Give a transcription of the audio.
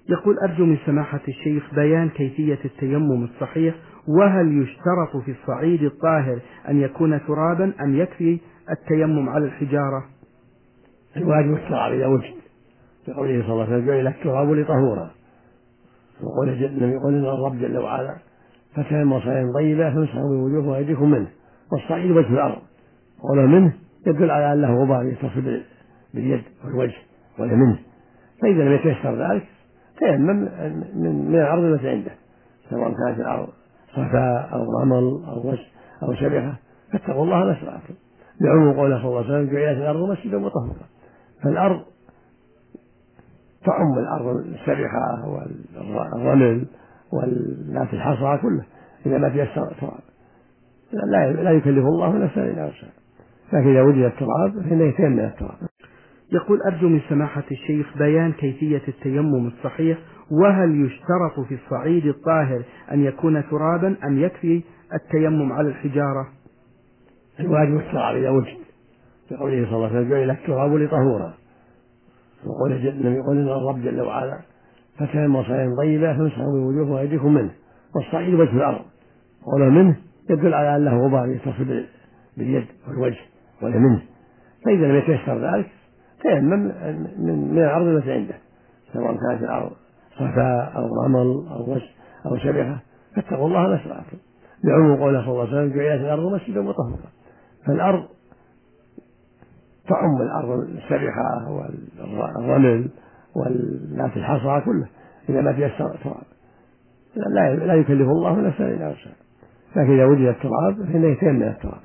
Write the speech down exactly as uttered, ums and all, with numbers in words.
يقول: أرجو من سماحة الشيخ بيان كيفية التيمم الصحيح، وهل يشترط في الصعيد الطاهر أن يكون ترابا أم يكفي التيمم على الحجارة؟ الواجب التراب إذا وجد، لقوله صلى الله عليه وسلم: جعل التراب لطهورا. وقول النبي يقول إن الرب جل وعلا: فتيمموا صعيدا طيبا فامسحوا بوجوهكم وأيديكم منه، والصعيد وجه الأرض. قوله منه يدل على أنه غبار يتصل باليد والوجه ولا منه. فإذا لم يتيسر ذلك تيمم من من الأرض التي عنده، سواء كانت الأرض صفاء أو رمل أو غش أو شبكة، فاتقوا الله ما استطعتم، لعموم قوله صلى الله عليه وسلم: جعلت الأرض مسجدا وطهورا. فالأرض تعم الأرض السبحة والرمل والنات الحصى كله إذا ما تيسر التراب. لا لا يكلف الله نفسا إلا وسعها، لكن إذا وجد التراب فإنه يتيمم التراب. يقول: أرجو من سماحة الشيخ بيان كيفية التيمم الصحيح، وهل يشترط في الصعيد الطاهر أن يكون ترابا أم يكفي التيمم على الحجارة؟ الواجب التراب إذا وجد، لقوله صلى الله عليه وسلم: جعل التراب لطهورا. وقول النبي يقول إن الرب جل وعلا: فتيمموا صعيدا طيبا فامسحوا بوجوهكم وأيديكم منه، والصعيد وجه الأرض. قوله منه يدل على أنه غبار يتصل باليد والوجه ولا منه. فإذا لم يتيسر ذلك تيمم من من الأرض التي عنده، سواء كانت الأرض صفاء أو رمل أو غش أو شبكة، فاتقوا الله ما استطعتم، لعموم قوله صلى الله عليه وسلم: جعلت الأرض مسجدا وطهورا. فالأرض تعم الأرض السبحة والرمل والنات الحصى كله إذا ما تيسر التراب. لا لا يكلف الله نفسا إلا وسعها، لكن إذا وجد التراب فإنه يتيمم التراب.